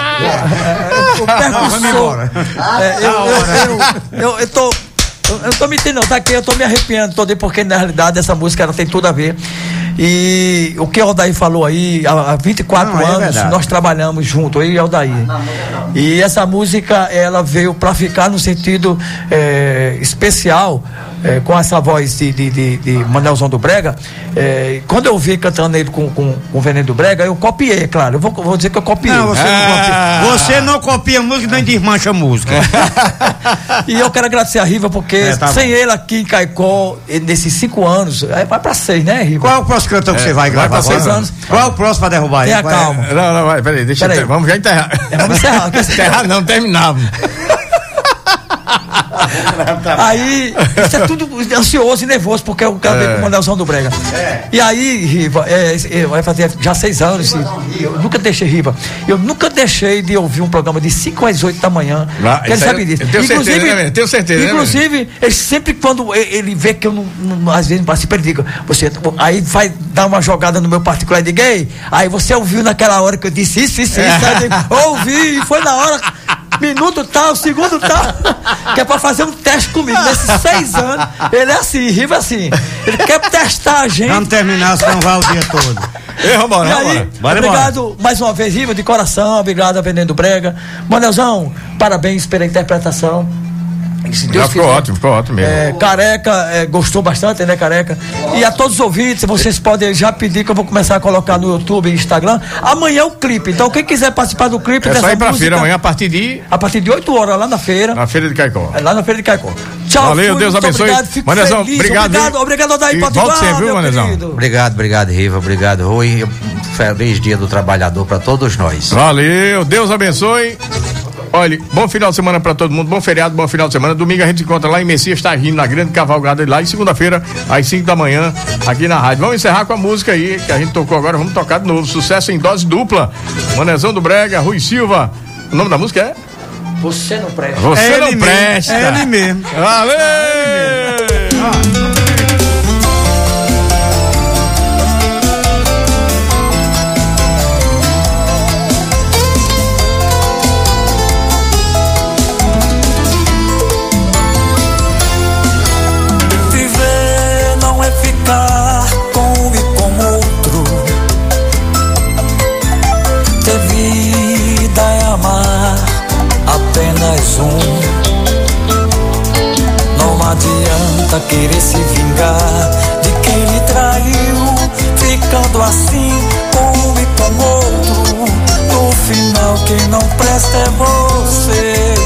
Não, vamos embora. É, eu, eu, eu, eu, eu tô... Eu, eu tô me entendendo, tá aqui, eu tô me arrepiando todo, porque na realidade essa música ela tem tudo a ver. E o que o Aldair falou aí, há, há vinte e quatro não, anos é nós trabalhamos junto, eu e o Aldair. E essa música ela veio pra ficar no sentido é, especial, é, com essa voz de, de, de, de Manelzão do Brega. É, quando eu vi cantando ele com, com, com o Veneno do Brega, eu copiei, é claro. Eu vou, vou dizer que eu copiei. Não, você, ah. não copia. Você não copia música nem desmancha música. E eu quero agradecer a Riva, porque é, tá sem bom. Ele aqui em Caicó, nesses cinco anos, vai pra seis, né, Riva? Qual é o próximo cantor que é, você vai gravar? Vai pra seis anos. Qual é o próximo pra derrubar ele? Tenha calma. É, não, não, vai, peraí, deixa peraí. eu ter, vamos já enterrar. É, vamos encerrar. Enterrar não, terminava. Aí, isso é tudo ansioso e nervoso, porque eu quero ver com o Manelzão do Brega. É. E aí, Riva, é, é, vai fazer já seis anos, e eu nunca deixei, Riva, eu nunca deixei de ouvir um programa de cinco às oito da manhã. Ah, ele sabe é, disso. Eu tenho inclusive, certeza, né, tenho certeza. Inclusive, né, ele sempre, quando ele vê que eu não, não às vezes não participo, ele diga, você, aí vai dar uma jogada no meu particular de gay, aí você ouviu naquela hora que eu disse isso, isso, isso, é. digo, ouvi, e foi na hora. Minuto tal, segundo tal, que é pra fazer um teste comigo. Nesses seis anos, ele é assim, Riva assim. Ele quer testar a gente. Vamos terminar, senão vai o dia todo. Ei, vambora, e aí, vambora. Obrigado embora. mais uma vez, Riva, de coração. Obrigado a Veneno Brega. Manelzão, parabéns pela interpretação. Se Deus Já ficou quiser. ótimo, ficou ótimo mesmo. É, Careca, é, gostou bastante, né, Careca? E a todos os ouvintes, vocês podem já pedir que eu vou começar a colocar no YouTube e Instagram. Amanhã é o clipe, então quem quiser participar do clipe é dessa só ir pra música, feira amanhã a partir de... A partir de oito horas, lá na feira. Na feira de Caicó. É, lá na feira de Caicó. Tchau, valeu, fui, Deus abençoe. Obrigado, fico Manezão, feliz. obrigado. Obrigado, obrigado, Aldair Potiguar. Volte sempre, viu, Manezão? Obrigado, obrigado, Riva. Obrigado, Rui. Feliz dia do trabalhador pra todos nós. Valeu, Deus abençoe. Olha, bom final de semana pra todo mundo, bom feriado, bom final de semana. Domingo a gente se encontra lá em Messias Targino, na grande cavalgada lá. E segunda-feira, às cinco da manhã, aqui na rádio. Vamos encerrar com a música aí, que a gente tocou agora, vamos tocar de novo. Sucesso em dose dupla. Manezão do Brega, Rui Silva. O nome da música é? Você não presta. Você é não presta. É ele mesmo. Valeu! É ele mesmo. Ah. adianta querer se vingar de quem lhe traiu, ficando assim com um e com outro. No final quem não presta é você.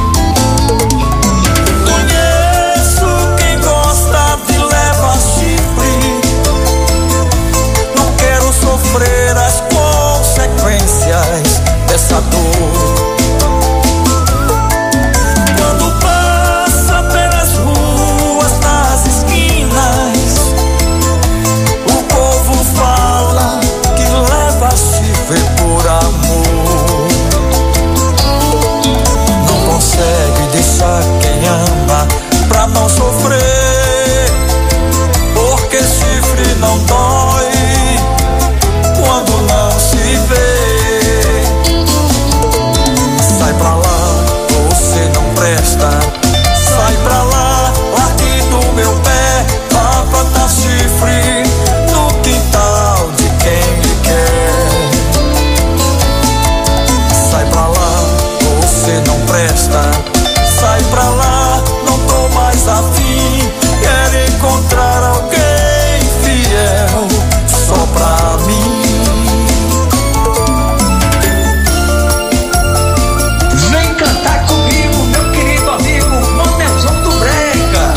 Conheço quem gosta de levar chifre, não quero sofrer as consequências dessa dor. Quem ama pra não sofrer, porque chifre não dói quando não se vê. Sai pra lá, você não presta. Sai pra lá, largue do meu pé. Vá plantar chifre no quintal de quem lhe quer. Sai pra lá, você não presta. Sai pra lá, não tô mais afim. Quero encontrar alguém fiel só pra mim. Vem cantar comigo, meu querido amigo Manelzão do Brega.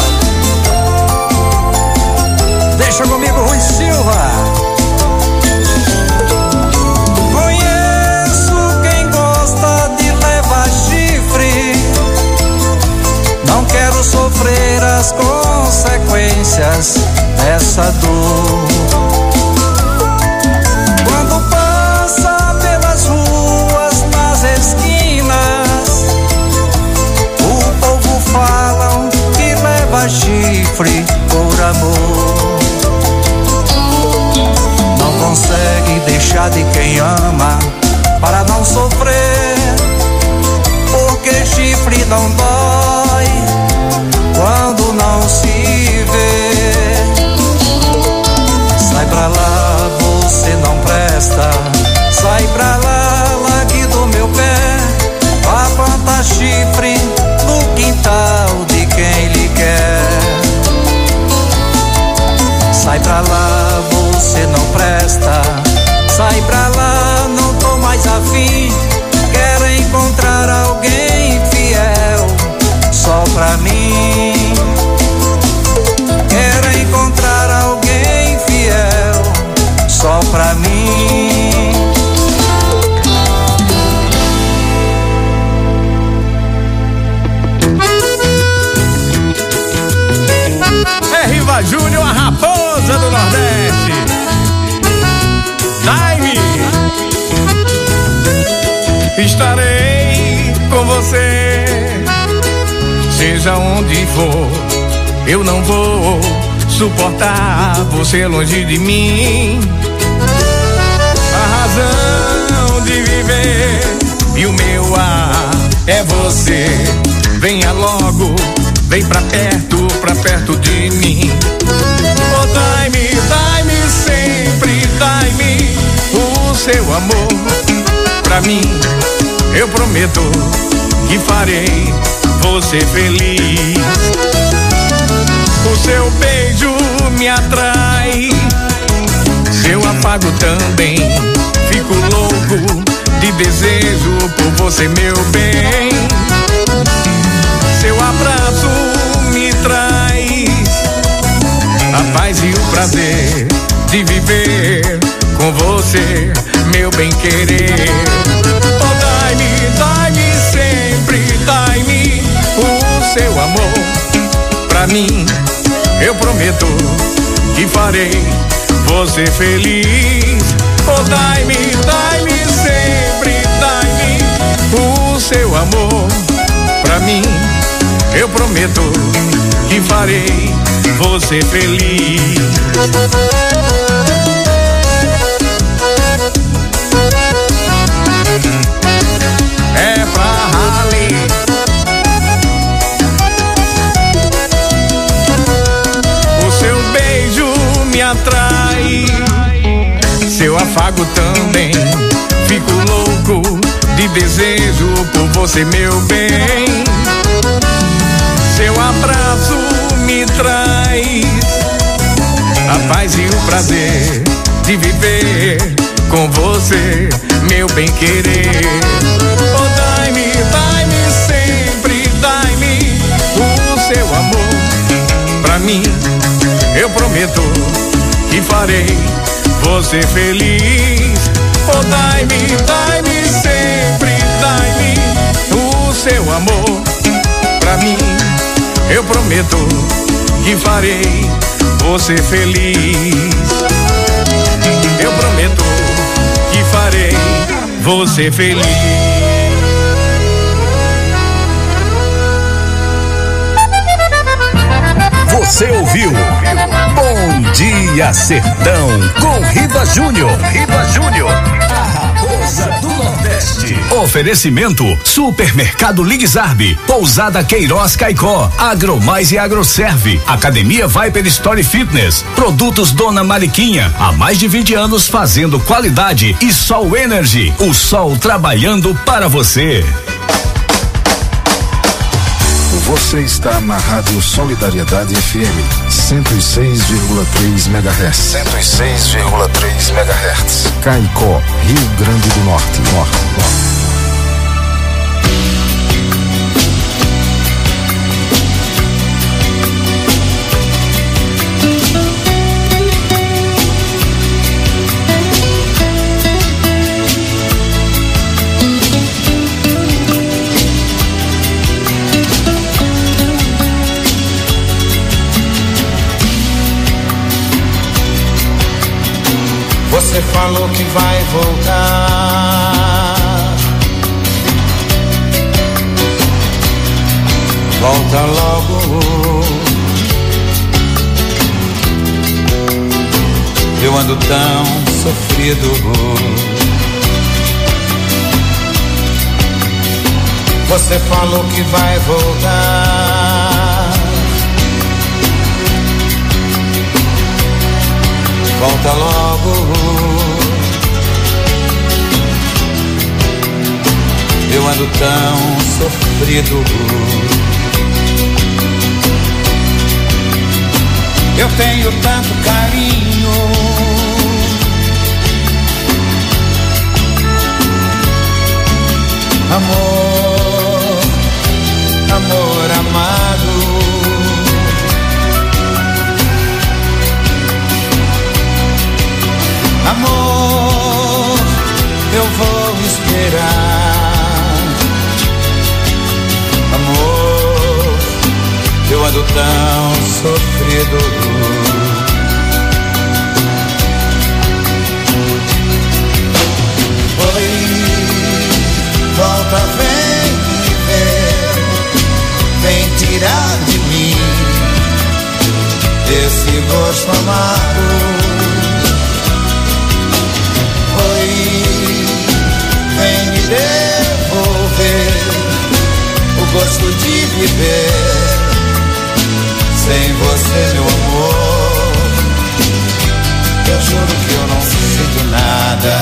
Deixa comigo, Rui Silva. Conheço quem gosta de levar chifre, não quero sofrer as consequências dessa dor. Quando passa pelas ruas, nas esquinas, o povo fala que leva chifre por amor. Não consegue deixar de quem ama para não sofrer, porque chifre não dói quando não se vê. Sai pra lá, você não presta. Sai pra lá, largue do meu pé. Vá plantar chifre no quintal de quem lhe quer. Sai pra lá, você não presta. Sai pra lá, não tô mais afim. Quero encontrar alguém fiel só pra mim. Quero encontrar alguém fiel só pra mim. É Riva Júnior, a raposa do Nordeste. Time. Estarei com você, seja onde for. Eu não vou suportar você longe de mim. A razão de viver e o meu ar é você. Venha logo, vem pra perto, pra perto de mim. Oh, dai-me, dai-me sempre, dai-me o seu amor. Pra mim, eu prometo que farei você feliz. O seu beijo me atrai, seu afago também. Fico louco de desejo por você, meu bem. Seu abraço me traz a paz e o prazer de viver com você, meu bem querer. Oh, dai-me, dai-me sempre, dai-me o seu amor. Pra mim, eu prometo que farei você feliz. Oh, dai-me, dai-me sempre, dai-me o seu amor. Pra mim, eu prometo que farei você feliz. É pra Rally. O seu beijo me atrai, seu afago também. Fico louco de desejo por você, meu bem. Seu abraço me traz a paz e o prazer de viver com você, meu bem querer. Oh, dai-me, dai-me sempre, dai-me o seu amor pra mim. Eu prometo que farei você feliz. Oh, dai-me, dai-me sempre, dai-me o seu amor pra mim. Eu prometo que farei você feliz. Eu prometo que farei você feliz. Você ouviu Bom Dia Sertão com Riva Júnior. Riva Júnior, a raposa do Nordeste. Oferecimento Supermercado Ligzarbe, Pousada Queiroz Caicó, Agromais e Agroserve, Academia Viper Story Fitness, Produtos Dona Mariquinha, há mais de vinte anos fazendo qualidade, e Sol Energy, o sol trabalhando para você. Você está na Rádio Solidariedade F M, cento e seis vírgula três megahertz. cento e seis vírgula três megahertz. Caicó, Rio Grande do Norte. Norte, Norte. Você falou que vai voltar. Volta logo. Eu ando tão sofrido. Você falou que vai voltar. Volta logo. Eu ando tão sofrido. Eu tenho tanto carinho. Amor, amor amado. Amor, eu vou esperar. Amor, eu ando tão sofrido. Oi, volta, vem me ver, vem tirar de mim esse gosto amargo. Vem me devolver o gosto de viver sem você, meu amor. Eu juro que eu não sinto nada.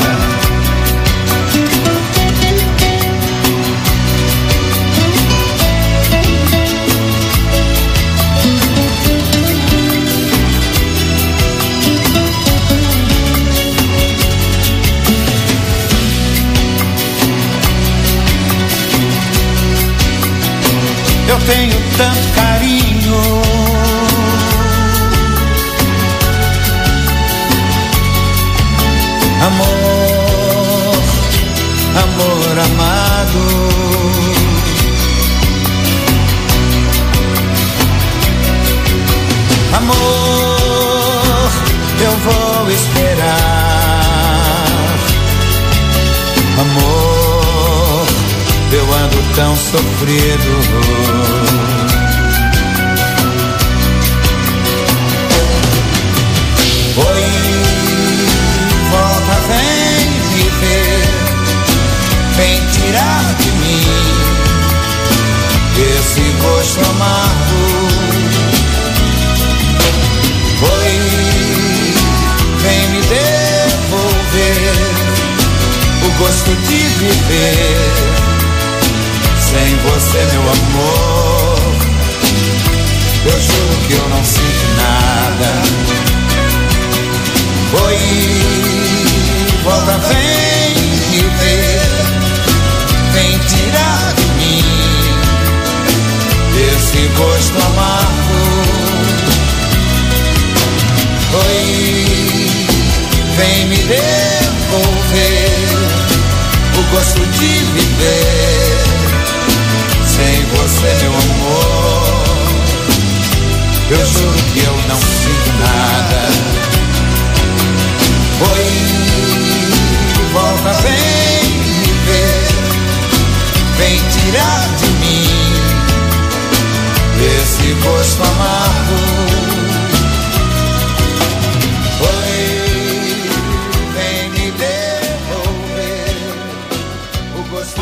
Eu tenho tanto carinho. Amor, amor amado. Amor, eu vou esperar. Amor, eu ando tão sofrido. Oi, volta, vem me ver, vem tirar de mim esse gosto amargo. Oi, vem me devolver o gosto de viver sem você, meu amor. Eu juro que eu não sinto nada. Oi, volta, vem me ver, vem tirar de mim esse gosto amargo. Oi, vem me devolver o gosto de viver sem você, meu amor. Eu juro que eu não sinto nada. Oi, volta, vem me ver, vem tirar de mim esse gosto amargo. Oi, vem me devolver o gosto.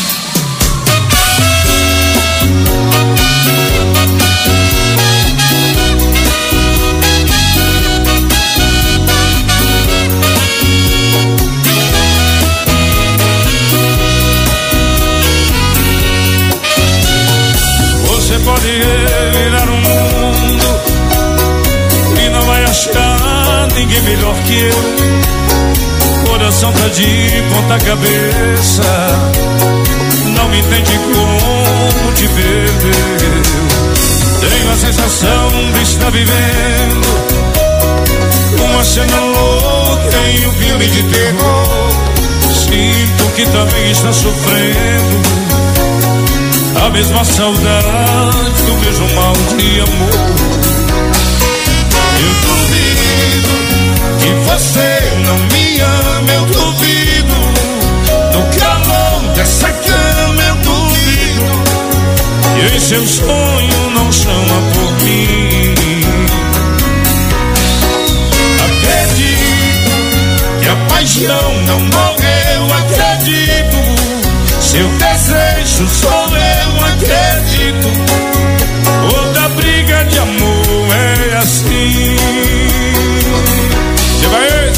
Você pode virar o mundo e não vai achar ninguém melhor que eu. Coração tá de ponta cabeça, não me entende como te perdeu. Tenho a sensação de estar vivendo uma cena louca em um filme de terror. Sinto que também está sofrendo a mesma saudade do mesmo mal de amor. Eu duvido que você não me ama, eu duvido. No calor dessa cama eu duvido. E em seu sonho não chama por mim. Acredito que a paixão não morreu, acredito. Seu desejo sou eu, acredito. Toda briga de amor é assim. Você vai ver?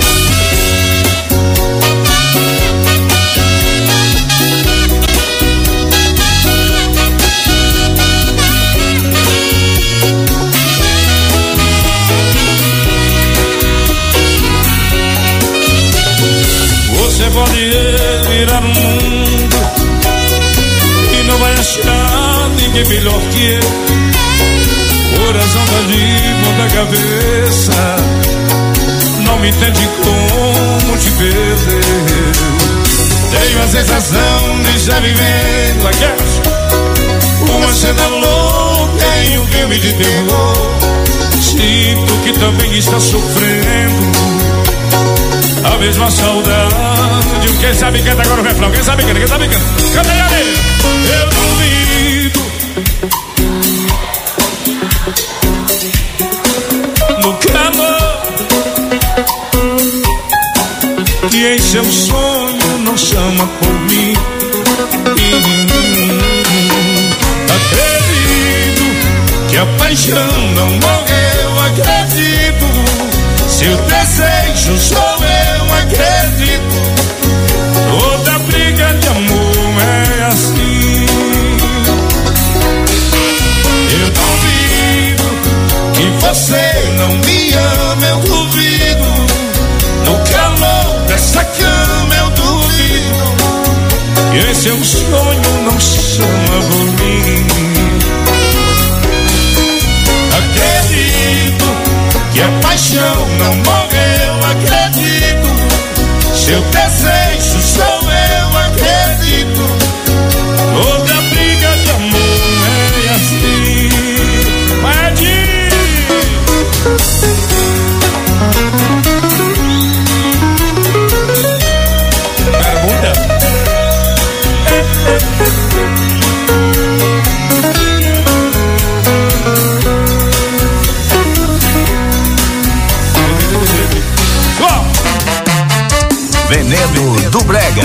Você pode virar um mundo e não vai achar ninguém melhor que eu. Coração tá de ponta cabeça, não me entende como te perder. Tenho a sensação de estar vivendo aquela uma cena louca em um filme de terror. Sinto que também está sofrendo a mesma saudade. Quem sabe canta agora o refrão, quem sabe canta, quem sabe canta. Canta aí, Ale. Eu duvido no calor que em seu sonho não chama por mim. Acredito que a paixão não morreu, acredito. Seu desejo sou eu, acredito. Toda briga de amor é assim. Eu duvido que você não me ama, eu duvido. No calor dessa cama eu duvido. E em seu sonho não chama por mim. Acredito que a paixão não morreu, acredito. Seu desejo sou eu, acredito. Toda briga de amor é assim. Vai Pergunta. Veneno do Brega.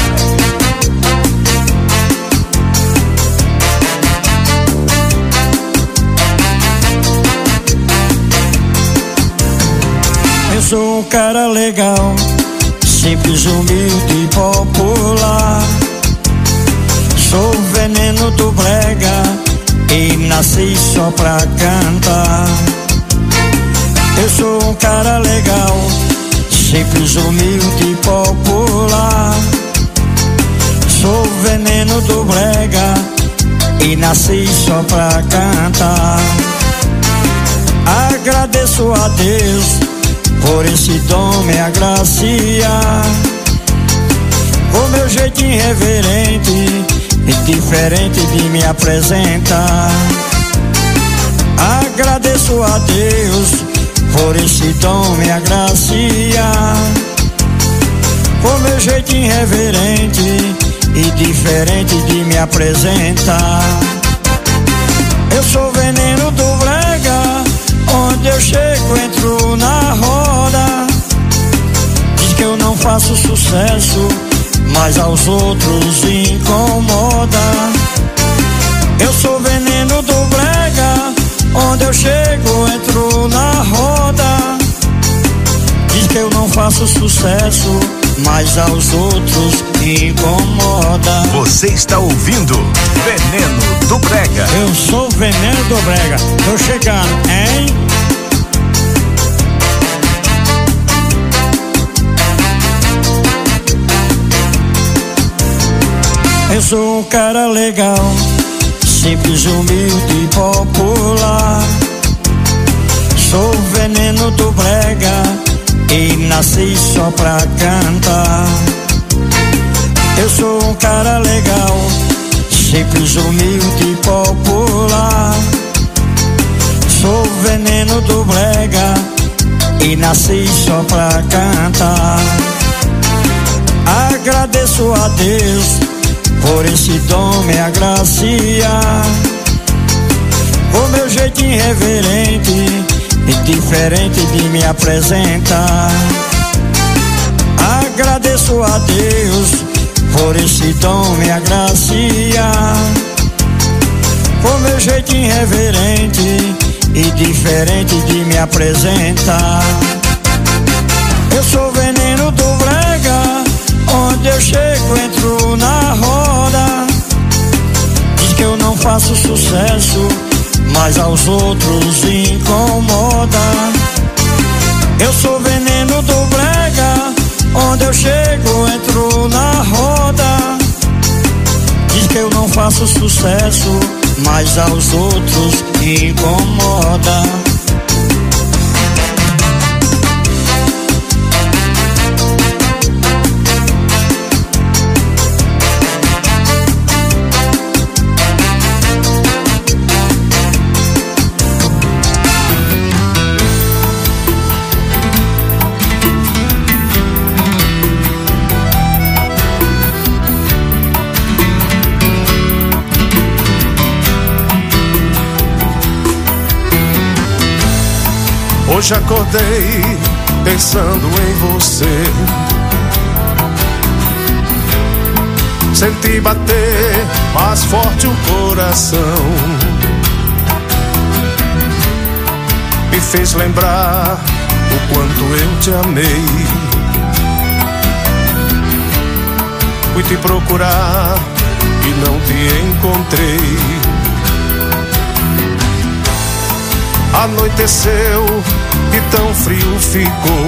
Eu sou um cara legal, simples, humilde e popular. Sou o veneno do Brega, e nasci só pra cantar. Eu sou um cara legal, simples, humilde e popular. Sou o veneno do brega e nasci só pra cantar. Agradeço a Deus por esse dom me agraciar. O meu jeito irreverente e diferente de me apresentar. Agradeço a Deus por esse dom me agraciar. O meu jeito irreverente e diferente de me apresentar. Eu sou veneno do brega, onde eu chego entro na roda. Diz que eu não faço sucesso, mas aos outros incomoda. Eu sou veneno do brega, onde eu chego entro na roda. Diz que eu não faço sucesso, mas aos outros incomoda. Você está ouvindo Veneno do Brega. Eu sou o veneno do brega, tô chegando, hein? Eu sou um cara legal, simples, humilde e popular. Sou o veneno do brega e nasci só pra cantar. Eu sou um cara legal, simples, humilde e popular. Sou o veneno do brega e nasci só pra cantar. Agradeço a Deus por esse dom me agraciar. O meu jeito irreverente e diferente de me apresentar. Agradeço a Deus por esse dom me agraciar. O meu jeito irreverente e diferente de me apresentar. Eu sou veneno do brega, onde eu chego entro na roda. Diz que eu não faço sucesso, mas aos outros incomoda. Eu sou veneno do brega, onde eu chego entro na roda. Diz que eu não faço sucesso, mas aos outros incomoda. Hoje acordei pensando em você. Senti bater mais forte o coração. Me fez lembrar o quanto eu te amei. Fui te procurar e não te encontrei. Anoiteceu e tão frio ficou.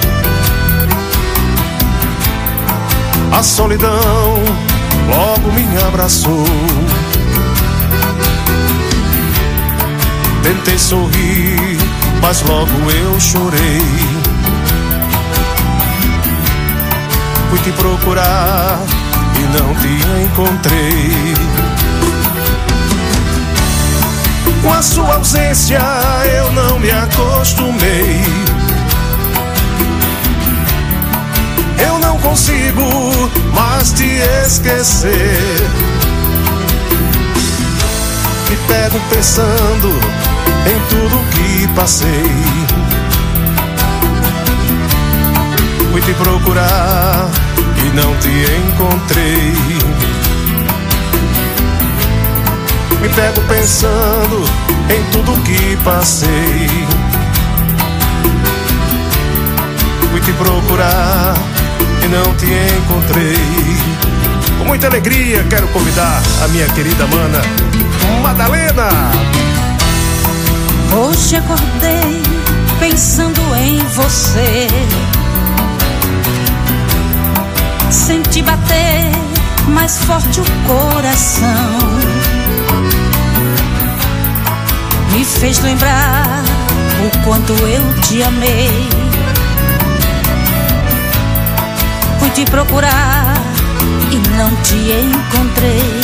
A solidão logo me abraçou. Tentei sorrir, mas logo eu chorei. Fui te procurar e não te encontrei. Com a sua ausência eu não me acostumei. Eu não consigo mais te esquecer. Me pego pensando em tudo que passei. Fui te procurar e não te encontrei. Me pego pensando em tudo que passei. Fui te procurar e não te encontrei. Com muita alegria quero convidar a minha querida mana Madalena. Hoje acordei pensando em você, senti bater mais forte o coração, me fez lembrar o quanto eu te amei. Fui te procurar e não te encontrei.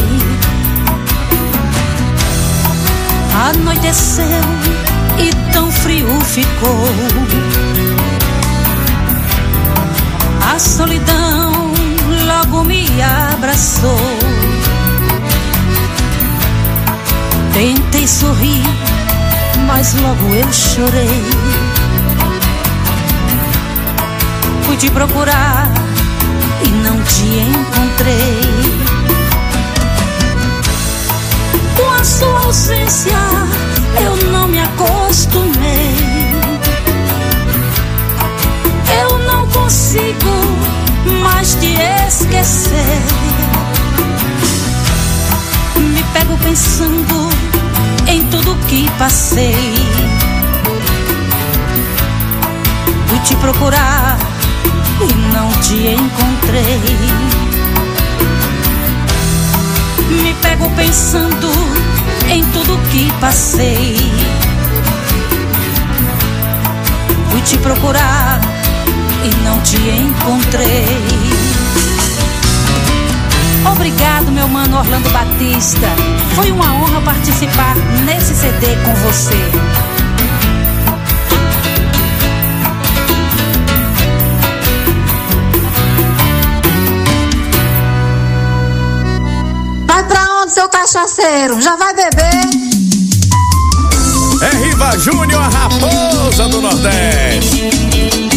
Anoiteceu e tão frio ficou. A solidão logo me abraçou. Tentei sorrir, mas logo eu chorei. Fui te procurar e não te encontrei. Com a sua ausência eu não me acostumei. Eu não consigo mais te esquecer. Me pego pensando em tudo que passei. Fui te procurar e não te encontrei. Me pego pensando em tudo que passei. Fui te procurar e não te encontrei. Obrigado, meu mano Orlando Batista. Foi uma honra participar nesse C D com você. Vai pra onde, seu cachaceiro? Já vai beber? É Riva Júnior, a raposa do Nordeste.